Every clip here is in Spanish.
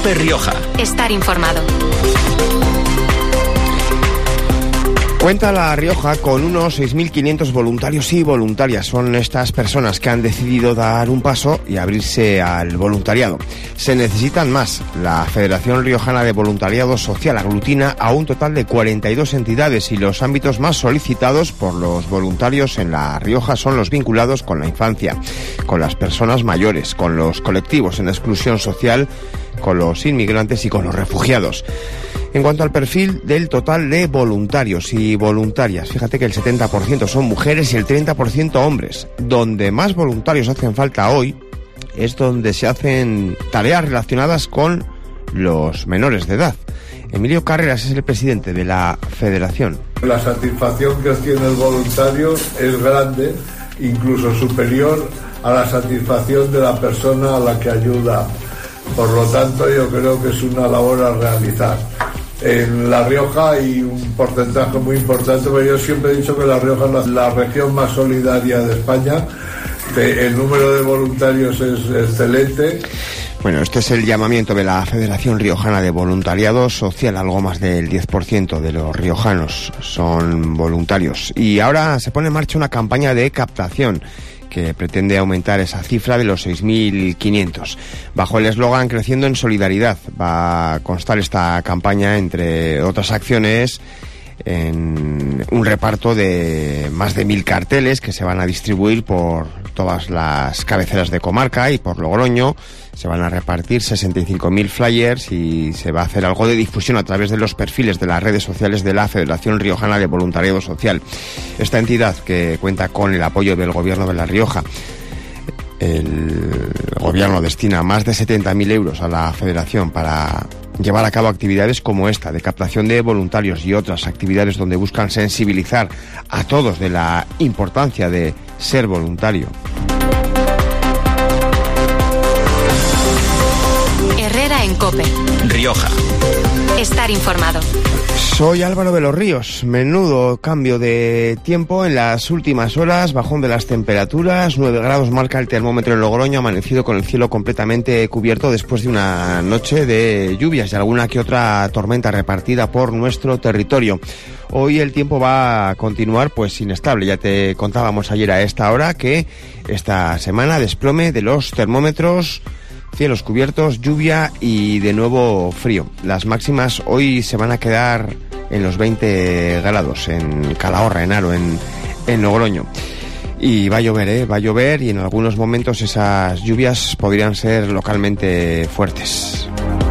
COPE Rioja. Estar informado. Cuenta La Rioja con unos 6.500 voluntarios y voluntarias. Son estas personas que han decidido dar un paso y abrirse al voluntariado. Se necesitan más. La Federación Riojana de Voluntariado Social aglutina a un total de 42 entidades y los ámbitos más solicitados por los voluntarios en La Rioja son los vinculados con la infancia, con las personas mayores, con los colectivos en exclusión social, con los inmigrantes y con los refugiados. En cuanto al perfil del total de voluntarios y voluntarias, fíjate que el 70% son mujeres y el 30% hombres. Donde más voluntarios hacen falta hoy es donde se hacen tareas relacionadas con los menores de edad. Emilio Carreras es el presidente de la federación. La satisfacción que tiene el voluntario es grande, incluso superior a la satisfacción de la persona a la que ayuda. Por lo tanto, yo creo que es una labor a realizar. En La Rioja hay un porcentaje muy importante, pero yo siempre he dicho que La Rioja es la región más solidaria de España. El número de voluntarios es excelente. Bueno, este es el llamamiento de la Federación Riojana de Voluntariado Social. Algo más del 10% de los riojanos son voluntarios. Y ahora se pone en marcha una campaña de captación que pretende aumentar esa cifra de los 6.500. Bajo el eslogan Creciendo en Solidaridad va a constar esta campaña, entre otras acciones, en un reparto de más de 1.000 carteles que se van a distribuir por todas las cabeceras de comarca y por Logroño. Se van a repartir 65.000 flyers y se va a hacer algo de difusión a través de los perfiles de las redes sociales de la Federación Riojana de Voluntariado Social. Esta entidad, que cuenta con el apoyo del Gobierno de La Rioja, el Gobierno destina más de 70.000 euros a la Federación para llevar a cabo actividades como esta, de captación de voluntarios y otras actividades donde buscan sensibilizar a todos de la importancia de ser voluntario. Herrera en COPE Rioja. Estar informado. Soy Álvaro de los Ríos. Menudo cambio de tiempo en las últimas horas, bajón de las temperaturas, 9 grados marca el termómetro en Logroño, amanecido con el cielo completamente cubierto después de una noche de lluvias y alguna que otra tormenta repartida por nuestro territorio. Hoy el tiempo va a continuar pues inestable. Ya te contábamos ayer a esta hora que esta semana desplome de los termómetros, cielos cubiertos, lluvia y de nuevo frío. Las máximas hoy se van a quedar en los 20 grados en Calahorra, en Haro, en Logroño. Y va a llover y en algunos momentos esas lluvias podrían ser localmente fuertes.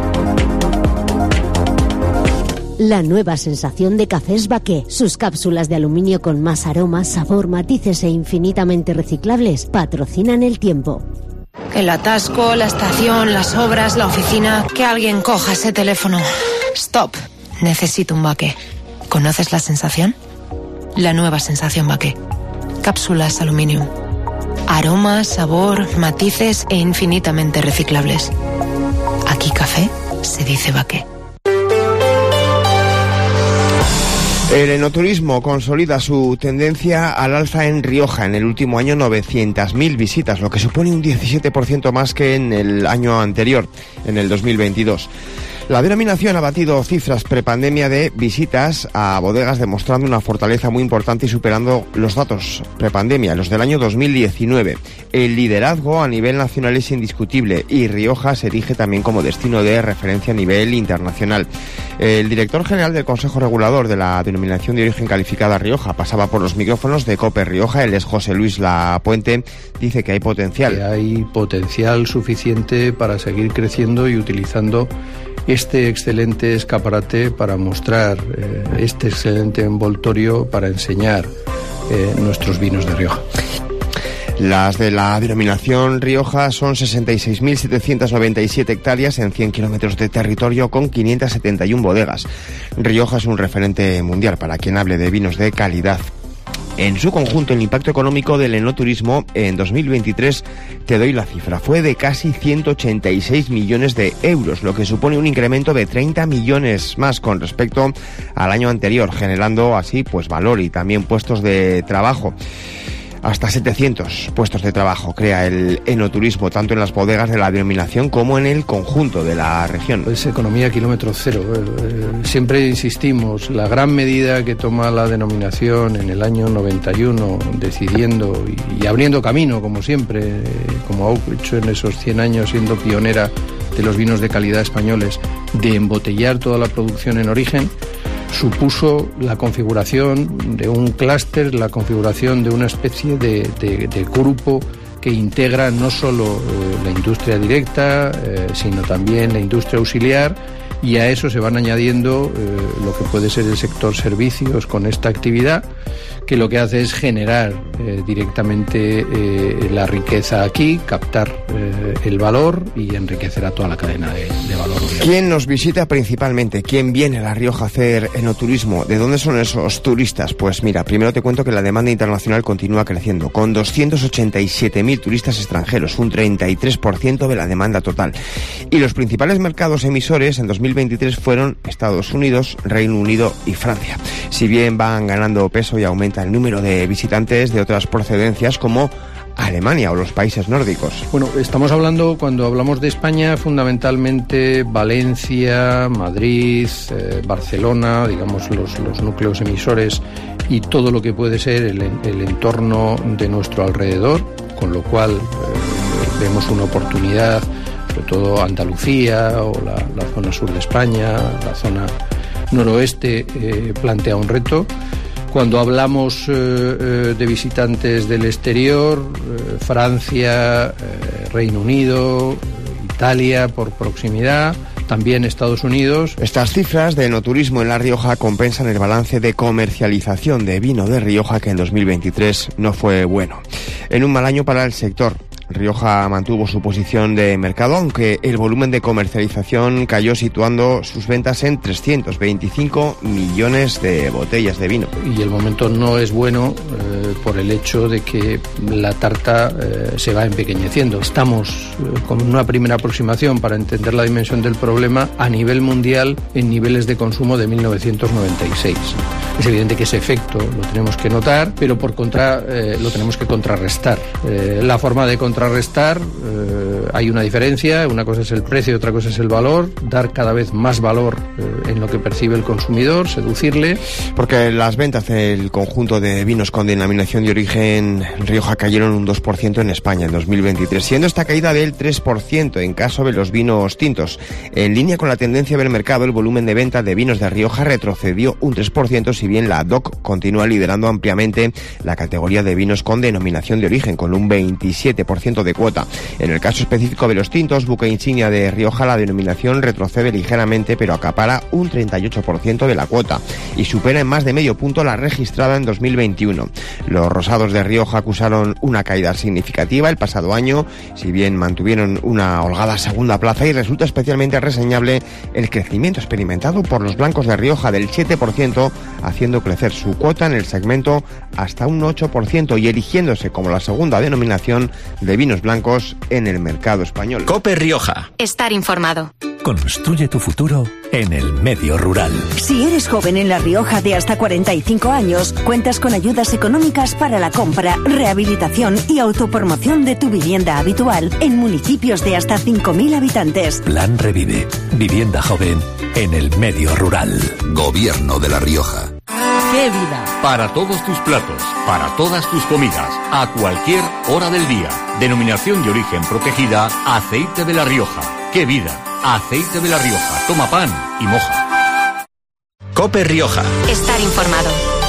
La nueva sensación de Cafés Baqué. Sus cápsulas de aluminio con más aroma, sabor, matices e infinitamente reciclables patrocinan el tiempo. El atasco, la estación, las obras, la oficina. Que alguien coja ese teléfono. Stop. Necesito un Baqué. ¿Conoces la sensación? La nueva sensación Baqué. Cápsulas aluminium. Aroma, sabor, matices e infinitamente reciclables. Aquí café se dice Baqué. El enoturismo consolida su tendencia al alza en Rioja. En el último año 900.000 visitas, lo que supone un 17% más que en el año anterior, en el 2022. La denominación ha batido cifras prepandemia de visitas a bodegas, demostrando una fortaleza muy importante y superando los datos prepandemia, los del año 2019. El liderazgo a nivel nacional es indiscutible y Rioja se erige también como destino de referencia a nivel internacional. El director general del Consejo Regulador de la Denominación de Origen Calificada Rioja pasaba por los micrófonos de COPE Rioja. Él es José Luis Lapuente. Dice que hay potencial. Que hay potencial suficiente para seguir creciendo y utilizando este excelente escaparate para mostrar este excelente envoltorio para enseñar nuestros vinos de Rioja. Las de la denominación Rioja son 66.797 hectáreas en 100 kilómetros de territorio con 571 bodegas. Rioja es un referente mundial para quien hable de vinos de calidad. En su conjunto, el impacto económico del enoturismo en 2023, te doy la cifra, fue de casi 186 millones de euros, lo que supone un incremento de 30 millones más con respecto al año anterior, generando así pues valor y también puestos de trabajo. Hasta 700 puestos de trabajo crea el enoturismo, tanto en las bodegas de la denominación como en el conjunto de la región. Es economía kilómetro cero. Siempre insistimos, la gran medida que toma la denominación en el año 91, decidiendo y abriendo camino, como siempre, como ha hecho en esos 100 años, siendo pionera de los vinos de calidad españoles, de embotellar toda la producción en origen, supuso la configuración de un clúster, la configuración de una especie de grupo que integra no solo la industria directa, sino también la industria auxiliar, y a eso se van añadiendo lo que puede ser el sector servicios con esta actividad, que lo que hace es generar directamente la riqueza aquí, captar el valor y enriquecer a toda la cadena de valor. ¿Quién nos visita principalmente? ¿Quién viene a La Rioja a hacer enoturismo? ¿De dónde son esos turistas? Pues mira, primero te cuento que la demanda internacional continúa creciendo, con 287.000 turistas extranjeros, un 33% de la demanda total. Y los principales mercados emisores en 2023 fueron Estados Unidos, Reino Unido y Francia. Si bien van ganando peso y aumenta el número de visitantes de otras procedencias como Alemania o los países nórdicos. Bueno, estamos hablando, cuando hablamos de España, fundamentalmente Valencia, Madrid, Barcelona, digamos los núcleos emisores y todo lo que puede ser el entorno de nuestro alrededor, con lo cual vemos una oportunidad, sobre todo Andalucía o la zona sur de España, la zona noroeste plantea un reto. Cuando hablamos de visitantes del exterior, Francia, Reino Unido, Italia por proximidad, también Estados Unidos. Estas cifras de enoturismo en La Rioja compensan el balance de comercialización de vino de Rioja, que en 2023 no fue bueno. En un mal año para el sector, Rioja mantuvo su posición de mercado, aunque el volumen de comercialización cayó, situando sus ventas en 325 millones de botellas de vino. Y el momento no es bueno por el hecho de que la tarta se va empequeñeciendo. Estamos con una primera aproximación para entender la dimensión del problema a nivel mundial en niveles de consumo de 1996. Es evidente que ese efecto lo tenemos que notar, pero por contra lo tenemos que contrarrestar. La forma de contrarrestar, hay una diferencia, una cosa es el precio, otra cosa es el valor, dar cada vez más valor en lo que percibe el consumidor, seducirle. Porque las ventas del conjunto de vinos con denominación de origen Rioja cayeron un 2% en España en 2023, siendo esta caída del 3% en caso de los vinos tintos. En línea con la tendencia del mercado, el volumen de venta de vinos de Rioja retrocedió un 3%, si bien la DOC continúa liderando ampliamente la categoría de vinos con denominación de origen, con un 27% de cuota. En el caso específico de los tintos, buque insignia de Rioja, la denominación retrocede ligeramente, pero acapara un 38% de la cuota y supera en más de medio punto la registrada en 2021. Los rosados de Rioja acusaron una caída significativa el pasado año, si bien mantuvieron una holgada segunda plaza, y resulta especialmente reseñable el crecimiento experimentado por los blancos de Rioja del 7%, haciendo crecer su cuota en el segmento hasta un 8% y erigiéndose como la segunda denominación de vinos blancos en el mercado español. COPE Rioja. Estar informado. Construye tu futuro en el medio rural. Si eres joven en La Rioja de hasta 45 años, cuentas con ayudas económicas para la compra, rehabilitación y autopromoción de tu vivienda habitual en municipios de hasta 5.000 habitantes. Plan Revive. Vivienda joven en el medio rural. Gobierno de La Rioja. ¡Qué vida! Para todos tus platos, para todas tus comidas, a cualquier hora del día. Denominación de origen protegida, Aceite de La Rioja. ¡Qué vida! Aceite de La Rioja. Toma pan y moja. COPE Rioja. Estar informado.